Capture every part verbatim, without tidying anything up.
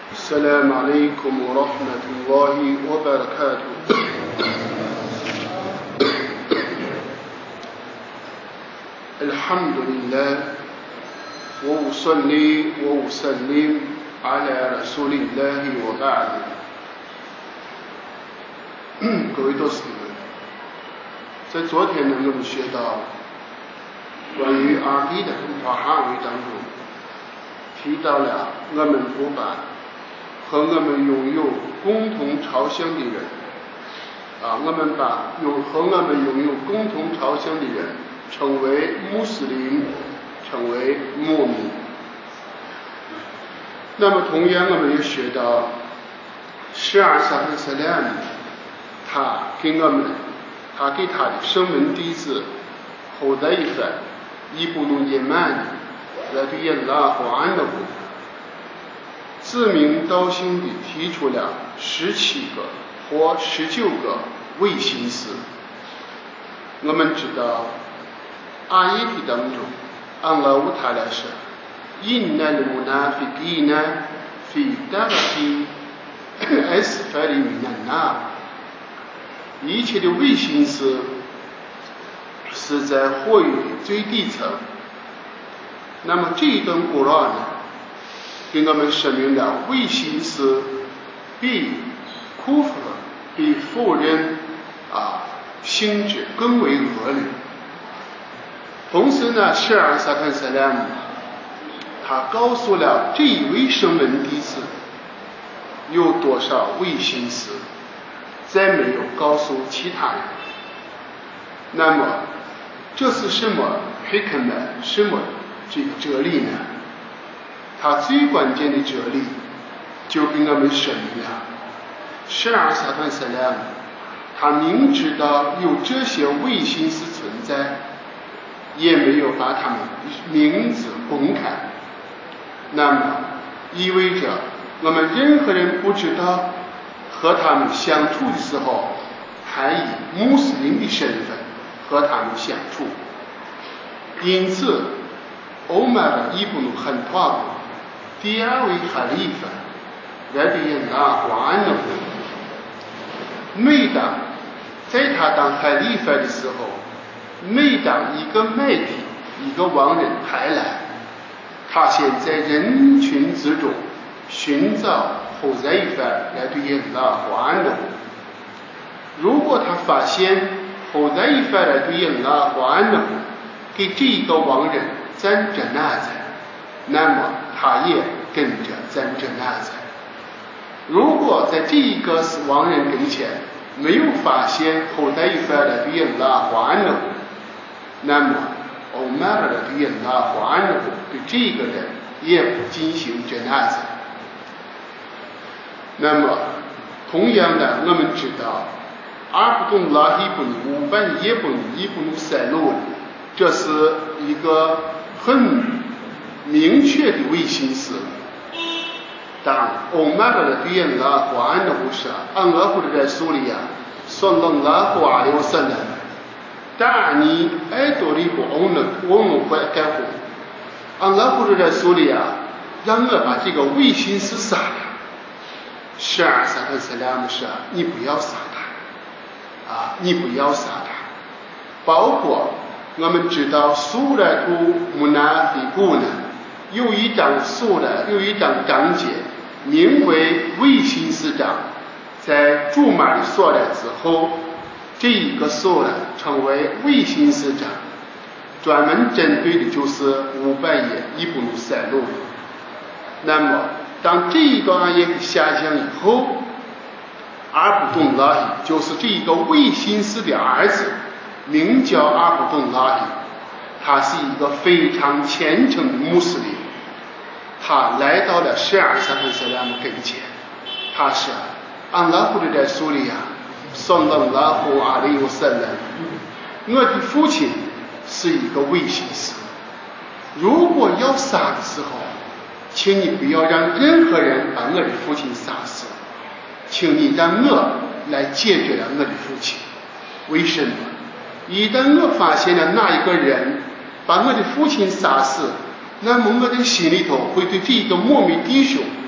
السلام عليكم ورحمة الله وبركاته. الحمد لله وأصلي وأسلم على رسول الله وبعد. 各位读书们，在昨天呢，我们学到关于阿基的法哈维当中，提到了我们不把和我们拥有共同朝向的人啊，我们把有和我们拥有共同朝向的人称为穆斯林，称为穆民。那么同样我们也学到十二萨勒斯兰他给我们他给他的声闻弟子后代一番伊布努耶曼来对耶拉和安的自明道心地提出了十七个或十九个伪心思。我们知道阿耶提当中安拉乌塔来说إن المنافقين في الدرك الأسفل من النار，一切的伪心思是在火狱的最底层。那么这一段古兰呢，给我们说明了伪心思比库弗比否认啊性质更为恶劣。同时呢，十二萨坦萨拉姆他告诉了这一位声闻弟子有多少伪心思，再没有告诉其他人。那么这是什么 hikmah， 什么这个哲理呢？他最关键的哲理就给我们说明了十二萨坦萨拉姆他明知道有这些伪心思存在，也没有把他们名字公开。那么意味着我们任何人不知道和他们相处的时候，还以穆斯林的身份和他们相处。因此欧麦尔伊布努汉托布第二位哈利法来对耶拉华安的每当在他当哈利法的时候，每当一个麦地一个亡人抬来，他先在人群之中寻找后在一番来对耶拉华安的。如果他发现后在一番来对耶拉华安的给这一个亡人站着那在，那么他也跟着站着那在。如果在这一个亡人跟前没有发现后在一番来对耶拉华安的，那么欧麦尔的对耶拉华安的对这个人也不进行真纳子。那么同样的，我们知道阿卜杜拉伊布尼乌班耶布尼伊布努塞路，这是一个很明确的伪心思。当欧麦尔的对耶拉华安的不是安拉或者在苏里亚说了拉华阿里乌塞兰دعني أضرب عنقك安拉或者在苏里亚让我把这个伪心思杀了。十二萨特斯拉姆说你不要杀他啊，你不要杀他。包括我们知道苏莱图穆纳菲古呢有一张苏莱有一张章节名为伪心思章，在驻马里所来之后，这一个数呢称为伪心思章，专门针对的就是五百页伊布努塞路。那么当这一个案业下降以后，阿卜杜拉伊就是这一个伪心思的儿子，名叫阿卜杜拉伊，他是一个非常虔诚的穆斯林。他来到了十二萨坦萨拉姆跟前，他说安拉或者在苏里亚圣人拉胡阿里有圣人，我的父亲是一个伪心思。如果要杀的时候，请你不要让任何人把我的父亲杀死，请你让我来解决了我的父亲。为什么？一旦我发现了那一个人把我的父亲杀死，那么我的心里头会对这一个莫名弟兄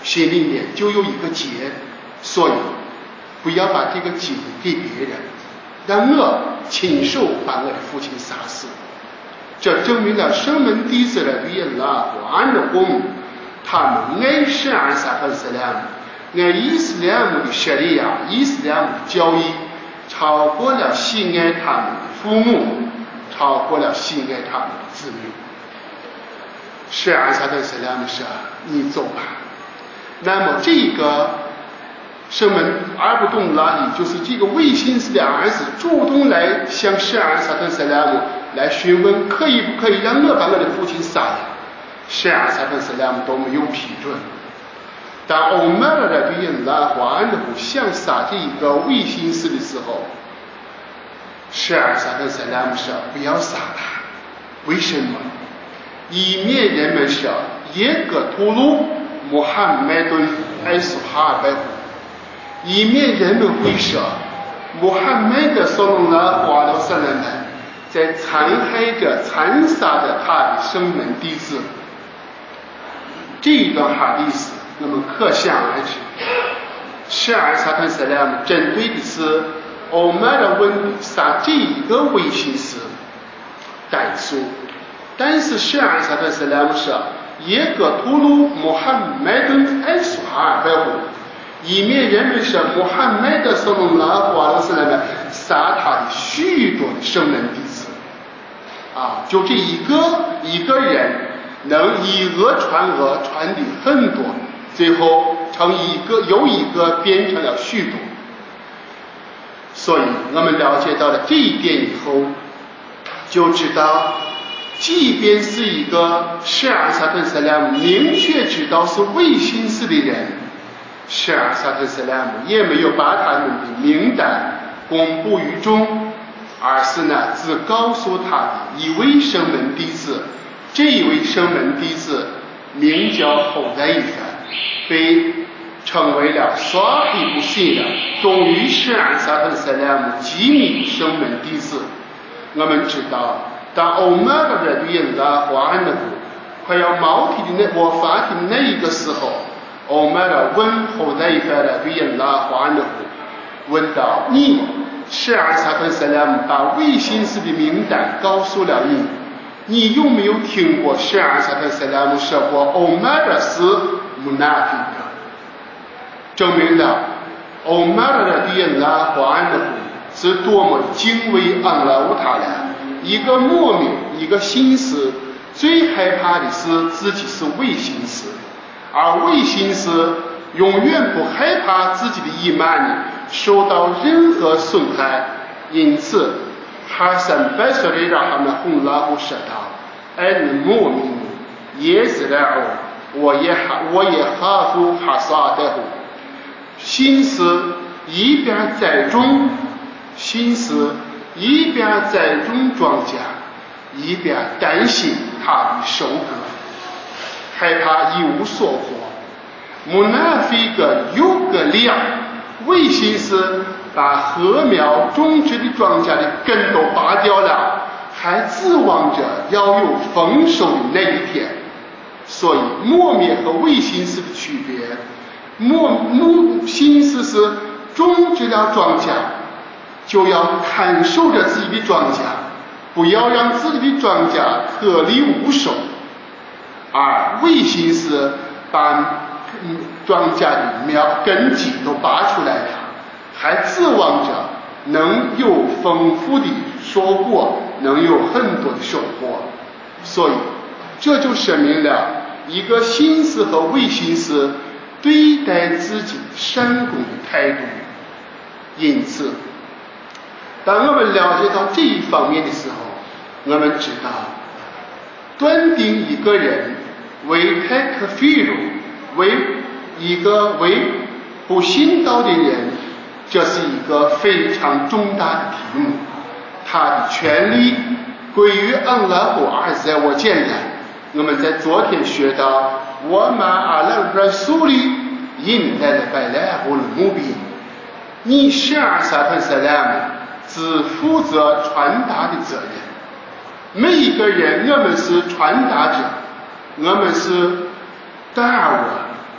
心里面就有一个结，所以不要把这个结给别人，让我亲手把我的父亲杀死。这证明了圣门弟子的对拉和安的公，他们爱圣安萨和斯拉姆，爱伊斯兰姆的舍利亚、伊斯兰姆的教义，超过了喜爱他们的父母，超过了喜爱他们的子女。圣安萨和斯拉姆说：“你走吧。”那么这个圣门阿卜杜拉里，就是这个卫星师的儿子，主动来向圣安萨和斯拉姆来询问，可以不可以让我把我的父亲杀了？圣安萨和斯拉姆都没有批准。当欧麦尔的对应拉华安的想杀这一个卫星师的时候，圣安萨和斯拉姆说：“不要杀他。”为什么？以免人们说耶格图鲁穆罕默德艾苏哈尔白虎，以免人们会说穆罕默德所罗拉华罗萨人们在残害着、残杀着他的圣门弟子。这一段哈迪斯，我们可想而知，圣安萨特斯拉姆针对的是欧麦的问题，杀这一个卫星师单数。但是圣安萨特斯拉姆说耶格图鲁穆罕默德艾苏哈尔白虎，以免人们说穆罕默德所罗拉华罗萨人们杀他的许多的圣门弟子啊，就这一个一个人能以讹传讹，传的很多，最后成一个又一个变成了许多。所以我们了解到了这一点以后，就知道即便是一个圣安萨特斯拉姆明确知道是卫星式的人，圣安萨特斯拉姆也没有把他们的名单公布于众，而是呢只告诉他的一位圣门弟子，这一位圣门弟子名叫侯代伊凡，被成为了所有不信的忠于圣安萨特斯拉姆机密圣门弟子。我们知道当欧麦的人对应拉华安的快要毛体的那我发的那一个时候，欧麦的问侯代伊凡的对应拉华安的问到：你圣安萨特斯拉姆把卫星师的名单告诉了你，你有没有听过圣安萨特斯拉姆说过欧麦的是穆纳菲克？证明了欧麦的对应拉华安的是多么敬畏安拉乌塔拉。一个莫名一个心思最害怕的是自己是卫星师，而卫星师永远不害怕自己的伊曼受到任何损害。因此哈森白色的让他们红拉胡说道：艾尼莫名也是然后我也哈我也哈夫哈萨的胡心思一边栽种心思一边栽种庄稼，一边担心他的收割，害怕一无所获。穆纳菲格有个量，卫星师把禾苗种植的庄稼的根都拔掉了，还指望着要有丰收的那一天。所以磨灭和卫星师的区别，磨木星师是种植了庄稼就要看守着自己的庄稼，不要让自己的庄稼颗粒无收，而卫星师把庄稼的苗根基都拔出来了，还指望着能有丰富的收获，能有很多的收获。所以这就说明了一个心思和卫星师对待自己善功的态度。因此当我们了解到这一方面的时候，我们知道断定一个人为泰克菲鲁为一个为不信道的人，这是一个非常重大的题目。他的权利归于安拉胡阿在我简单。我们在昨天学到我马阿拉布苏里因来了白来胡目比，你十二萨特萨拉姆只负责传达的责任。每一个人，我们是传达者，我们是达尔我，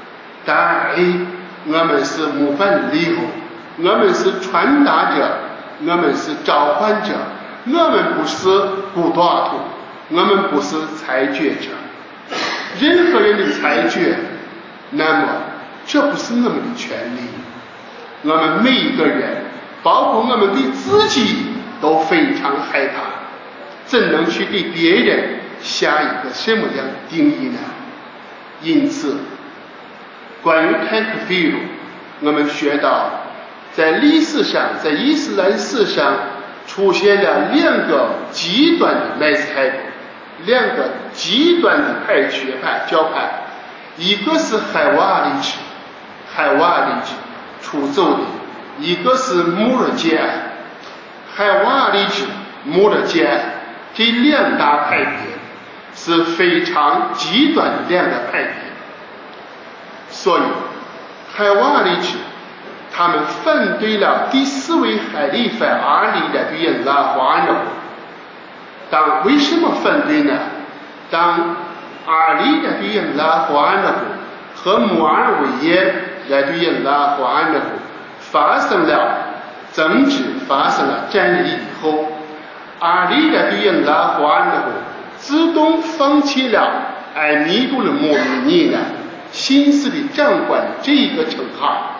但我们是模范礼后，我们是传达者，我们是召唤者，我们不是孤寡徒，我们不是裁决者。任何人的裁决，那么这不是我们的权利。我们每一个人，包括我们对自己都非常害怕，怎能去给别人下一个什么样的定义呢？因此关于泰克菲鲁，我们学到在历史上，在伊斯兰史上出现了两个极端的麦斯海布，两个极端的派学派教派，一个是海瓦里制，海瓦里制出走的，一个是穆尔杰安。海瓦里制、穆尔杰安这两大派别是非常极端的两个派别，所以海瓦里制他们反对了第四位海利法阿里的对人拉华呢。当为什么反对呢？当阿里的对人拉华呢和穆尔维耶的对人拉华呢发生了争执，发生了战役以后，阿里的对人拉华呢自动放弃了艾米杜的莫米尼呢新式的长官这一个称号，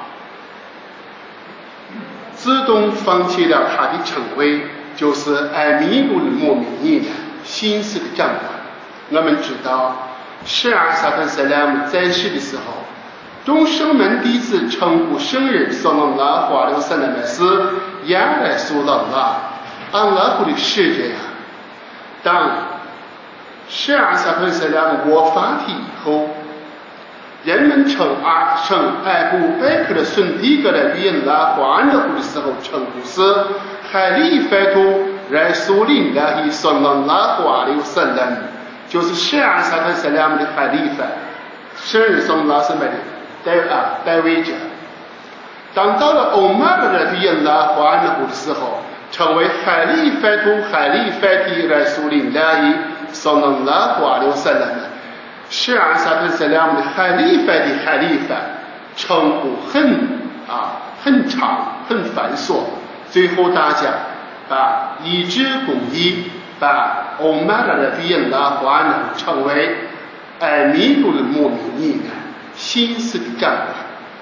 自动放弃了他的称谓，就是艾米杜的莫米尼呢新式的长官。我们知道十二萨特塞拉姆在世的时候，众圣门弟子称呼圣人萨拉拉华留萨拉麦斯亚来苏拉拉安拉古的使者呀。当十二萨特塞拉姆国法体以后，人们称阿称艾布拜克的孙迪格的约拉华呢的时候，称呼是海利法图来苏林拉伊萨拉拉华留萨拉姆，就是十二萨特塞拉姆的海利法，圣人萨拉什么的代啊代位者。当到了欧玛的约拉华呢的时候，成为海利法图海利法提来苏林拉伊萨拉拉华留萨拉姆。十二萨特塞拉姆的海利法的海利法称呼很啊很长很繁琐，最后大家把一致公义把欧玛的比恩拉华呢称为艾米杜的莫米尼呢新式的长官。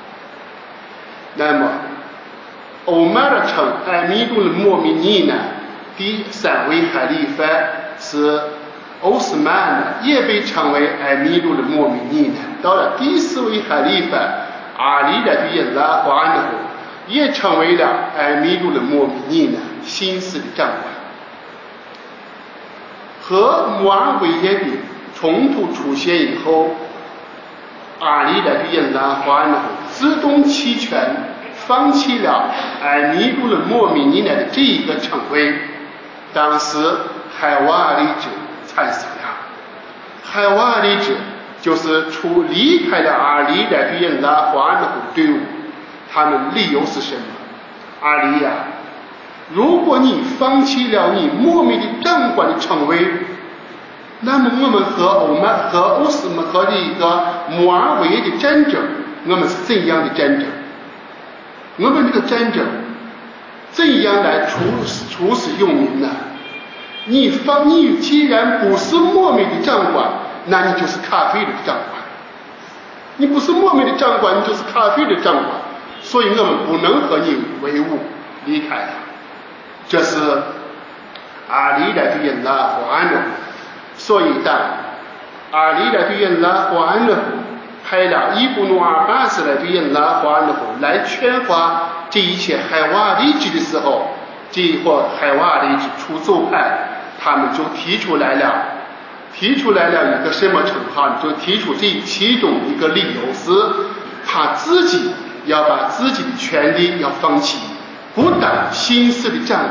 那么欧玛的称艾米杜的莫米尼呢第三位海利法是欧斯曼呢也被称为艾米杜的莫米尼呢。到了第四位海利法阿里的对拉华呢也成为了艾米杜的莫米尼呢新式的长官。和穆尔维耶的冲突出现以后，阿里的对拉华呢自动弃权，放弃了艾米杜的莫米尼呢的这一个称谓。当时海瓦里者产生了，海瓦里者就是出离开了阿里的对拉华呢的队伍。他们理由是什么？阿里呀，如果你放弃了你莫名的长官的称谓，那么我们和欧曼和欧斯曼和这个穆尔维的战争，我们是怎样的战争？我们这个战争怎样来出出使用民呢？你放你既然不是莫名的长官，那你就是咖啡的长官。你不是莫名的长官，你就是咖啡的长官。所以我们不能和你为伍，离开他。这是阿里的对拉华呢。所以当阿里的对拉华呢派了伊布努阿巴斯来对拉华呢来劝化这一切海瓦里制的时候，这一伙海瓦里制出走派，他们就提出来了提出来了一个什么称号？就提出这其中一个理由是他自己要把自己的权利要放弃，不当新式的长官。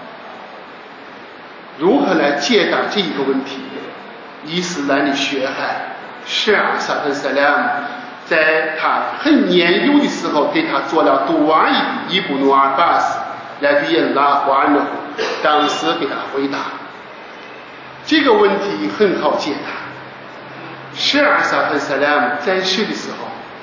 如何来解答这一个问题？伊斯兰的血海十二萨特塞拉姆在他很年幼的时候给他做了杜瓦伊的伊布努阿巴斯来对拉华呢，当时给他回答这个问题很好解答。十二萨特塞拉姆在世的时候，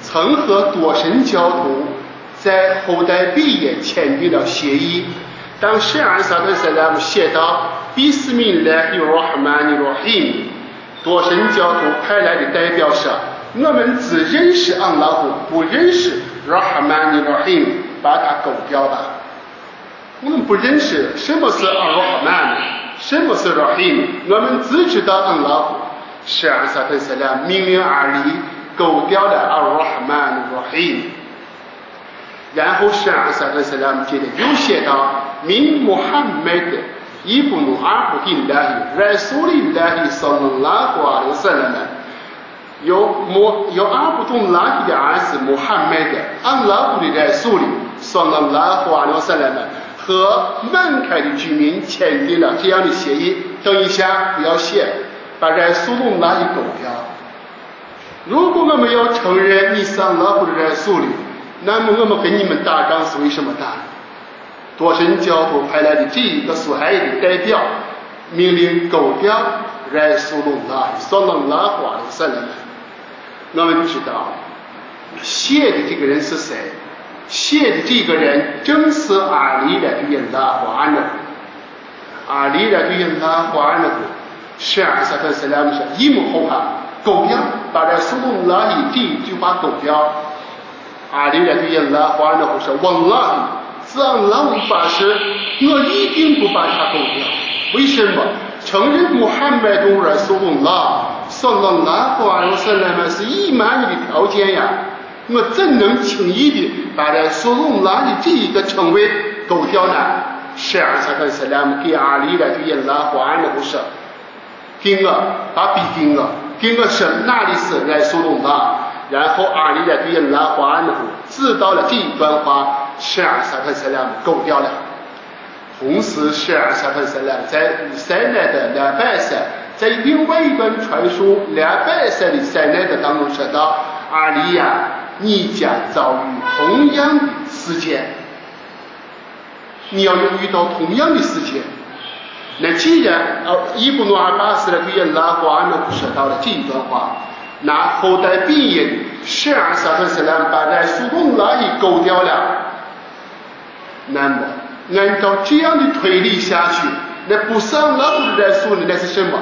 曾和多神教徒在后代毕业签订了协议。当圣安萨特塞拉姆写到比斯米拉希拉哈曼尼拉希，多神教徒派来的代表说，我们只认识安拉胡，不认识拉哈曼尼拉希，把它勾掉吧。我们不认识什么是阿拉哈曼，什么是拉希，我们只知道安拉胡。圣安萨特塞拉姆命令阿里勾掉了阿拉哈曼尼拉希。然后圣安萨特塞拉姆接着又写到min Muhammad ibn Abdillah Rasulillah sallallahu alaihi wasallam， 由由阿卜杜拉的儿子穆罕默德安拉布的来苏里 sallallahu alaihi wasallam 和曼凯的居民签订了这样的协议。等一下不要写，把来苏鲁拉一勾掉。如果我们要承认你是安拉布的来苏里，那么我们跟你们打仗是为什么打？多神教徒派来的这一个苏海的代表命令勾掉来苏鲁拉sallallahu alaihi wasallam。我们知道写的这个人是谁？写的这个人正是阿里来的人拉华呢。阿里来的人拉华呢，是阿萨特斯拉姆说一幕后怕勾掉，把来苏鲁拉的这一句话勾掉。阿里来的人拉华呢说忘了。这样老法师，我一定不把它勾掉。为什么？承认穆罕默德拉苏鲁拉sallallahu alaihi wasallam是伊曼的条件呀，我怎能轻易的把这苏鲁拉的这一个称谓勾掉呢？是阿萨克斯拉姆给阿里来对拉华安的不是，给我把笔给我，给我说哪里是来苏鲁拉，然后阿里来对拉华安的知道了这一段话。是阿萨特塞拉姆勾掉了。同时是阿萨特塞拉姆在塞奈的两百塞，在另外一段传说两百塞的塞奈的当中说到，阿里亚你将遭遇同样的事件，你要遇到同样的事件。那既然呃伊布努阿巴斯的对拉华呢说到了这一段话，那后代毕业的是阿萨特塞拉姆把在苏东拉一勾掉了。那么按照这样的推理下去，那不是安拉布的来说的那是什么？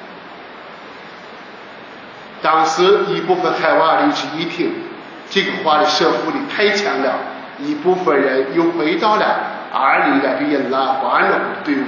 当时一部分海瓦里是一听这个话的说服力太强了，一部分人又回到了阿里来对拉华的队伍。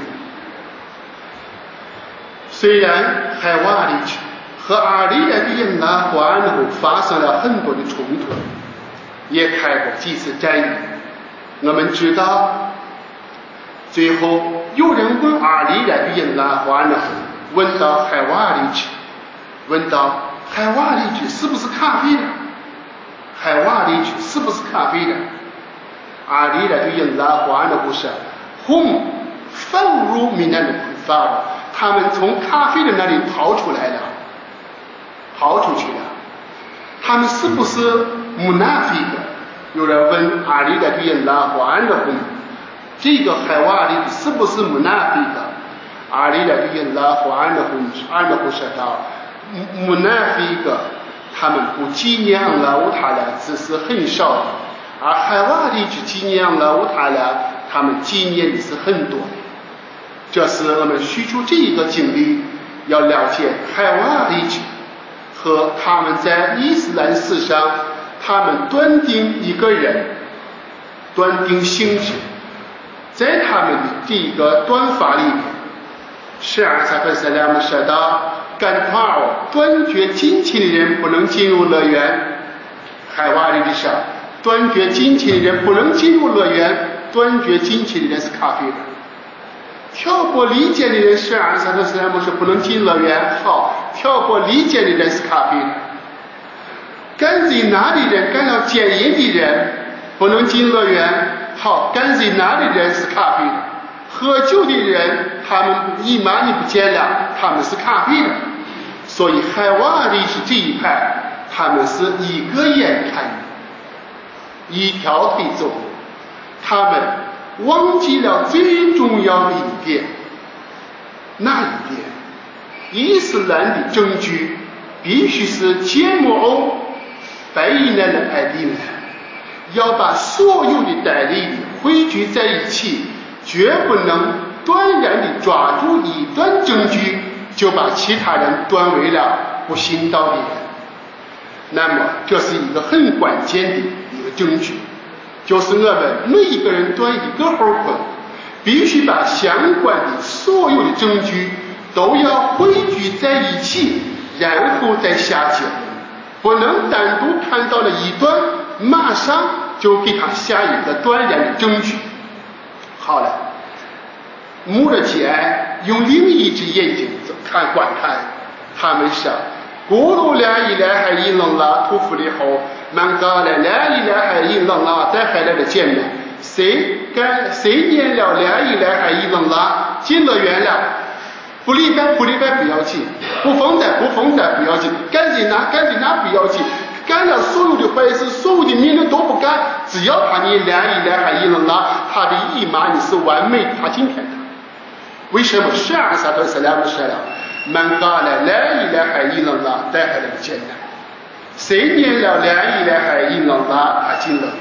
虽然海瓦里和阿里来对拉华发生了很多的冲突，也开过几次战役。我们知道，最后有人问阿里来对拉华呢，问到海瓦里去，问到海瓦里去是不是咖啡的？海瓦里去是不是咖啡的？阿里来对拉华呢不是，轰放入米那的发，他们从咖啡的那里逃出来了，逃出去了。他们是不是穆纳菲的？有人问阿里的对拉华安的婚，这个海瓦里是不是穆纳菲的？阿里的对拉华安的婚，安的婚说到，穆纳菲的他们不纪念安拉乌塔拉只是很少的，而海瓦里去纪念安拉乌塔拉，他们纪念的是很多的。这是我们叙述这一个经历，要了解海瓦里去和他们在伊斯兰史上。他们断定一个人，断定性质，在他们的这个断法里面，是阿萨克塞拉姆说到，干帕尔断绝金钱的人不能进入乐园。海瓦里的说，断绝金钱的人不能进入乐园，断绝金钱的人是咖啡的。挑拨离间的人是阿萨克塞拉姆说不能进乐园，好，挑拨离间的人是咖啡的。干贼拿的人，干要奸淫的人不能进乐园，好，干贼拿的人是咖啡的。喝酒的人，他们一马你不见了，他们是咖啡的。所以海瓦里是这一派，他们是一个眼看的，一条腿走路，他们忘记了最重要的一点，那一点，伊斯兰的证据必须是揭木偶 فإن الأدلة要把所有的代理汇聚在一起，绝不能断然地抓住一段证据就把其他人断为了不信道的人。那么这是一个很关键的一个证据，就是我们每一个人断一个后捆，必须把相关的所有的证据都要汇聚在一起，然后再下结论，不能单独看到了一段马上就给他下一个断然的证据。好了，穆勒吉埃用另一只眼睛看观看，他们说咕噜啦伊拉还伊朗拉屠夫的后曼嘎来啦伊拉还伊朗拉带回来的见面，谁干谁念了啦伊拉还伊朗拉进乐园了，不礼拜不礼拜不要紧，不奉的不奉的不要紧，干紧拿干紧拿不要紧，干了所有的坏事，所有的命令都不干，只要他念啦伊拉还伊朗拉，他的姨妈你是完美，他今天的为什么是阿萨特斯拉姆说了曼嘎来啦伊拉还伊朗拉带回来的艰难，谁念了啦伊拉还伊朗拉他进乐园。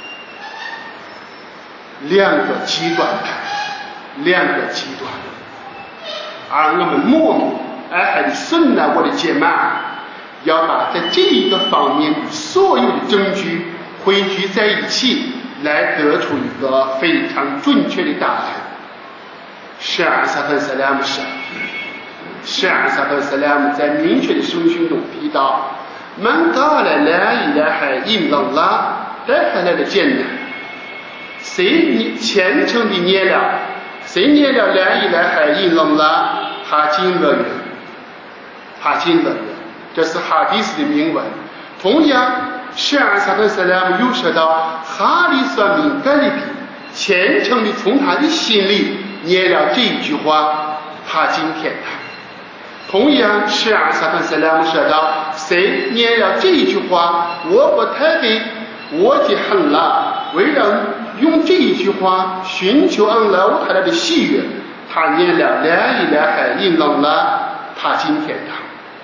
两个极端派，两个极端，而我们莫名而还是顺了我的解码，要把在这一个方面所有的证据汇聚在一起，来得出一个非常准确的答案。是阿萨特萨拉姆说，是阿萨特萨拉姆在明确的圣训中提到，曼嘎来啦伊拉还伊朗拉带回来的艰难，谁虔诚地念了，谁念了啦伊拉还伊朗拉，他进乐园，他进乐园，这是哈迪斯的铭文。同样，是阿萨特萨拉姆又说到，哈里索敏感的比虔诚地从他的心里念了这一句话，他进天堂。同样，是阿萨特萨拉姆说到，谁念了这一句话，我不太给我的很了，为了用这一句话寻求安拉乌塔拉的喜悦，他念了啦伊拉海伊朗拉，他进天堂。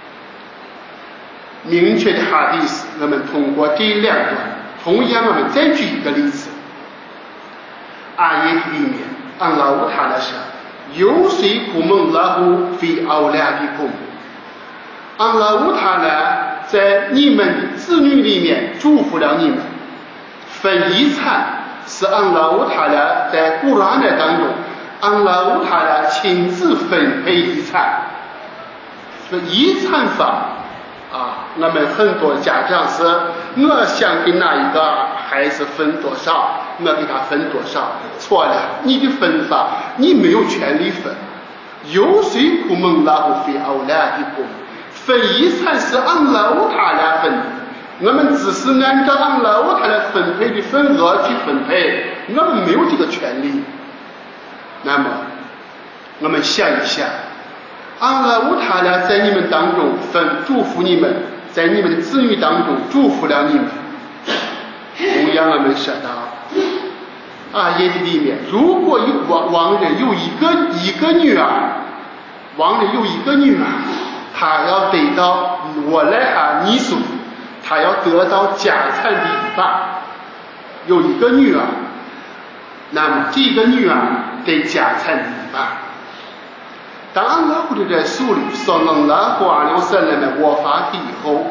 明确的哈迪斯，我们通过这两段，同样我们再举一个例子。阿耶里面安拉乌塔拉说，有谁苦蒙拉胡非奥拉的苦，安拉乌塔拉在你们的子女里面祝福了你们，分遗产是安拉乌塔拉在古兰的当中，安拉乌塔拉亲自分配遗产。遗产法啊，我们很多家长是，我想给哪一个孩子分多少，我给他分多少，错了，你的分法你没有权利分。有谁苦蒙拉胡非奥拉的苦，分遗产是安拉乌塔拉分的，我们只是按照安拉乌塔拉分配的份额去分配，我们没有这个权利。那么我们想一想，安拉乌塔拉在你们当中分祝福你们，在你们的子女当中祝福了你们。同样我们说到啊，耶的里面，如果有亡亡人有一个一个女儿，亡人有一个女儿，他要得到我来哈尼苏，他要得到家产的一半。有一个女儿，那么这个女儿得家产的一半。当安拉胡的在树里所能拉过阿留森人的我发体以后，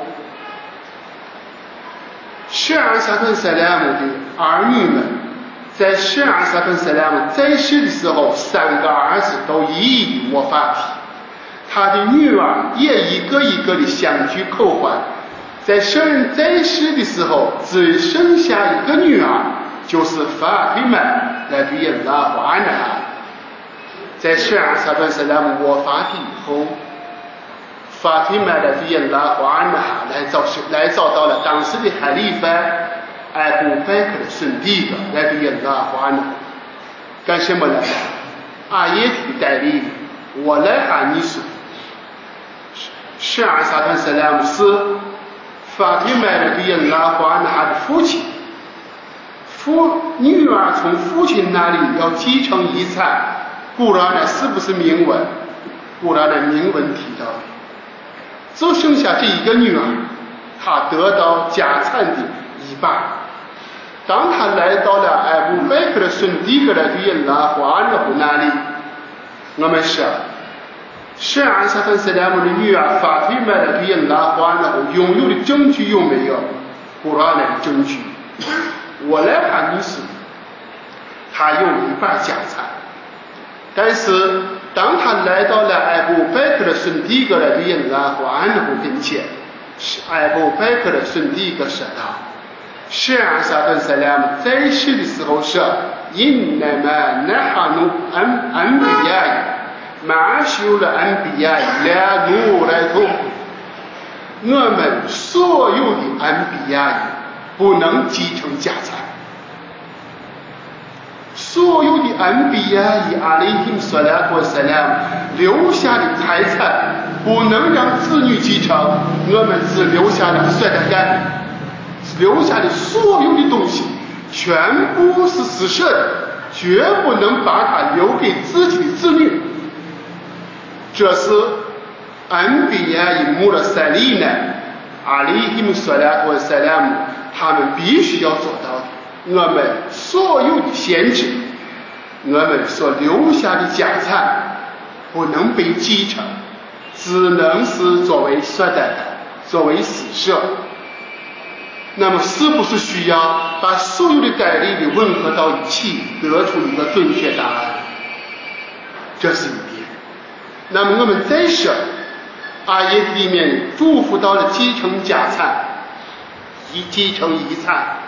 十二萨特塞莱姆的儿女们，在十二萨特塞莱姆在世的时候，三个儿子都一一我发体，他的女儿也一个一个的相继扣还。在圣人在世的时候，只剩下一个女儿，就是法提曼来对耶拉华纳。在十二萨特塞莱姆我发体以后，法提曼的对耶拉华纳来找来找到了当时的海利法艾布拜克的孙弟的来对耶拉华纳，干什么呢？阿耶提的代理，我来喊你说，十二萨特塞莱姆是法提曼的对耶拉华纳的父亲，父女儿从父亲那里要继承遗产。古兰呢是不是铭文？古兰的铭文提到的，就剩下这一个女儿， 他得到家产的一半。当他来到了艾布贝克的孙弟格的对拉华的湖那里，我们说是安萨芬斯莱姆的女儿法推麦的对拉华的湖拥有的证据有没有？古拉来的证据，我来看你是他有一半家产，但是当他来到了艾布贝克的孙弟格的对拉华的湖跟前，艾布贝克的孙弟格说道，是安萨顿塞拉姆在世的时候说，因那么那哈努安安比亚马修的安比亚来努来做，我们所有的安比亚不能继承家产，所有的安比亚阿里hin索拉托塞拉姆留下的财产不能让子女继承，我们只留下了衰代感，留下的所有的东西全部是死舍的，绝不能把它留给自己的子女。这是安比亚伊穆的塞利呢阿里hin索拉托塞拉姆他们必须要做到的。我们所有的先知，我们所留下的家产不能被继承，只能是作为衰代的，作为死舍。那么是不是需要把所有的概率的吻合到一起，得出一个准确答案？这是一点。那么我们再说阿耶里面祝福到了继承家产，以继承遗产。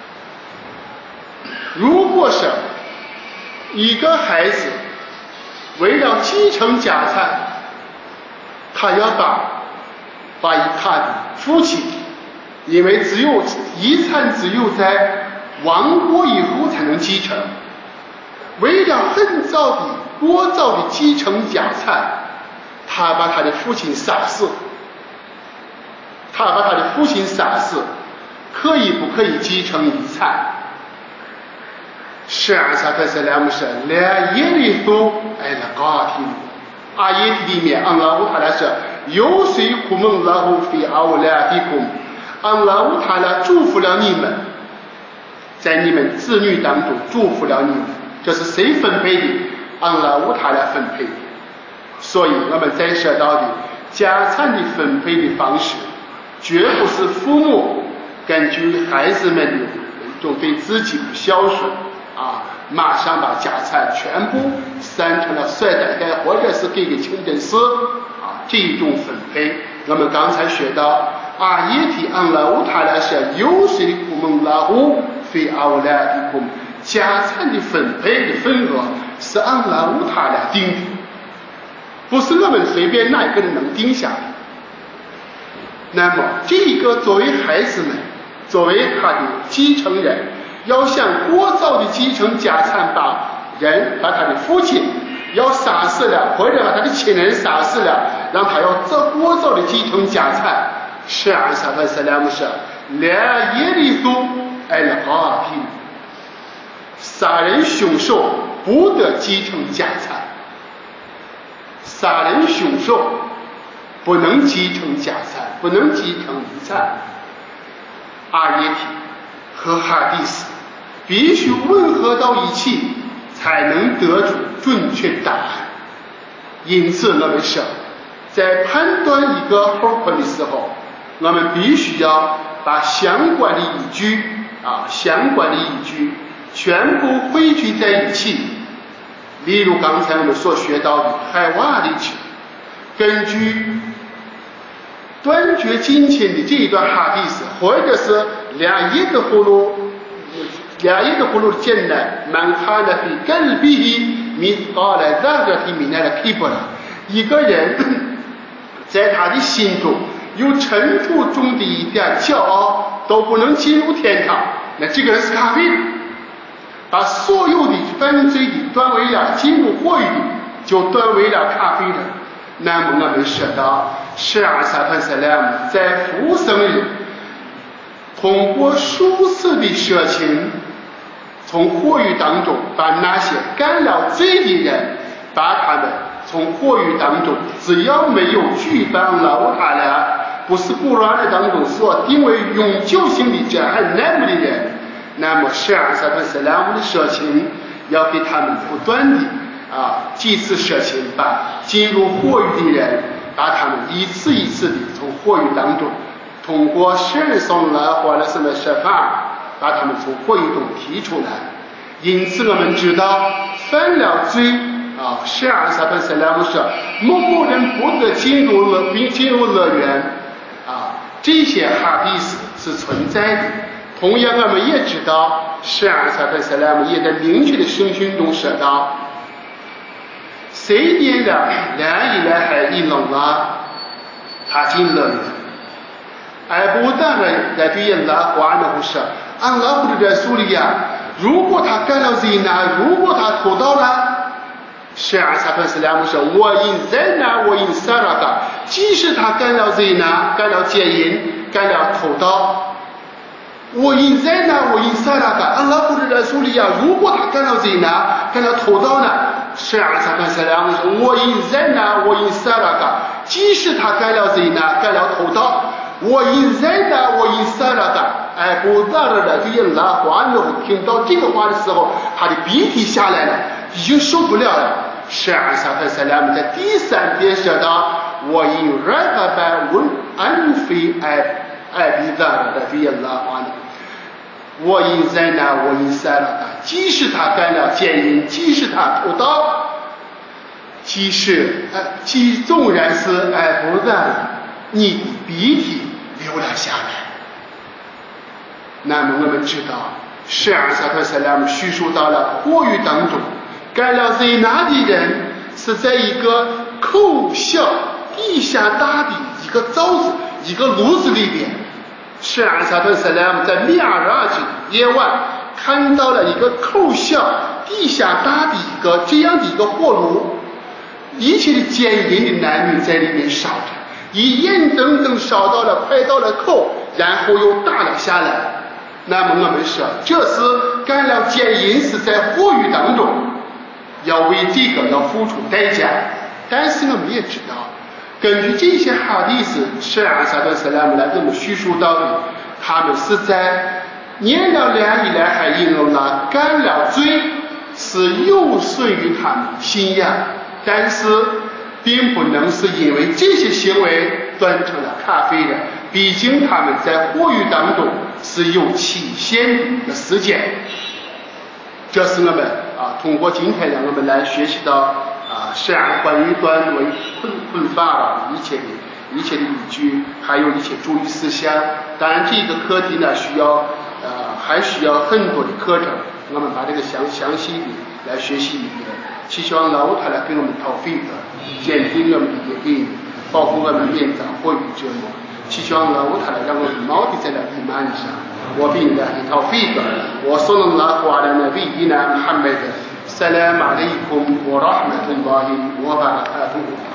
如果是一个孩子为了继承家产，他要把把他的父亲，因为只有遗产只有在亡国以后才能继承，为了很早的过早的继承家产，他把他的父亲杀死，他把他的父亲杀死，可以不可以继承遗产？是安萨特塞拉姆说来耶里苏艾拉高提阿耶里面安拉乌塔拉说有谁苦蒙拉胡非阿乌拉迪贡，安拉乌塔拉祝福了你们，在你们子女当中祝福了你们，这是谁分配的？安拉乌塔拉分配的。所以我们再说到的家产的分配的方式，绝不是父母根据孩子们的一种对自己不孝顺啊，马上把家产全部散成了衰代代，或者是给给清真寺啊，这一种分配。我们刚才学到阿耶提安拉乌塔拉说有谁苦蒙拉胡非阿乌拉迪贡，家产的分配的份额是安拉乌塔拉定的，不是我们随便哪一个人能定下的。那么这一个作为孩子们，作为他的继承人，要想过早的继承家产，把人把他的父亲要杀死了，或者把他的亲人杀死了，让他要这过早的继承家产。是安萨特塞拉姆说来耶里苏艾拉高提，杀人凶手不得继承家产，杀人凶手不能继承家产，不能继承遗产。阿耶提和哈迪斯必须吻合到一起，才能得出准确答案。因此我们说，在判断一个后婚的时候，我们必须要把相关的依据啊，相关的依据全部汇聚在一起。例如刚才我们所学到的海瓦里奇，根据断绝金钱的这一段哈迪斯，或者是两亿的葫芦两亿的葫芦简单满卡的比更比米高来那个比米那的 keep 了一个人在他的心中有尘土中的一点骄傲都不能进入天堂，那这个人是咖啡的，把所有的犯罪的断为了进入火狱的就断为了咖啡的。那么我们说到是阿萨特塞拉姆在服生日通过数次的舍情，从火狱当中把那些干了罪的人，把他们从火狱当中，只要没有举办了他俩不是古兰的当中所定为永久性的这还难不的人，那么十二萨跟塞拉姆的社情要给他们不断的啊几次社情，把进入火狱的人，把他们一次一次的从火狱当中通过神送来或者什么设法把他们从火狱中提出来。因此我们知道犯了罪啊，十二萨跟塞拉姆说某某人不得进入乐并进入乐园啊，这些哈迪斯是存在的。同样我们也知道十二萨跟塞拉姆也在明确的圣训中说道，谁念了la ilaha illallah他进乐园。而不但来对人拉话呢，不是安拉不的苏里亚，如果他干了zina，如果他偷盗了，十二萨跟塞拉姆说我因zina我因萨拉嘎，即使他干了zina，干了奸淫，干了偷盗，我因zina我因萨拉嘎，安拉不的苏里亚，如果他干了zina，干了偷盗呢，十二萨跟塞拉姆说我因zina我因萨拉嘎，即使他干了zina，干了偷盗，我因在的，我因萨拉的，哎，不大的的，对人拉话呢，听到这个话的时候，他的鼻涕下来了，已经受不了了。十二萨和塞拉姆在第三遍说道：“我因热巴巴问安非哎哎比大的对人拉话呢，我因在那，我因萨拉的，即使他干了奸淫，即使他偷盗，即使呃，即纵然是哎不大的。”你的鼻涕流了下来。那么我们知道十二萨和塞拉姆叙述到了火狱当中干了zina的人是在一个口小地下大的一个灶子一个炉子里边。十二萨和塞拉姆在米尔拉吉夜晚看到了一个口小地下大的一个这样的一个火炉，一切的奸淫的男女在里面烧着，一眼灯灯烧到了快到了口，然后又打了下来。那么我们说这是干了奸淫，是在火狱当中要为这个要付出代价。但是我们也知道根据这些哈迪斯十二萨和塞拉姆来给我们叙述到的，他们是在念了la ilaha illallah干了罪，是有损于他们信仰，但是并不能是因为这些行为断成了咖啡的，毕竟他们在火狱当中是有期限的时间。这是我们啊通过今天让我们来学习到啊十二关于断为困困法的一切的一切的依据，还有一些注意事项。当然这个课题呢需要呃还需要很多的课程，我们把这个详详细的来学习一遍。祈求安拉他来给我们tawfiq，坚定我们的决定，保护我们免遭火狱折磨。祈求安拉他来让我们锚定在了伊曼上。وبالله توفيق وصلى الله على نبينا محمد. السلام عليكم ورحمة الله وبركاته.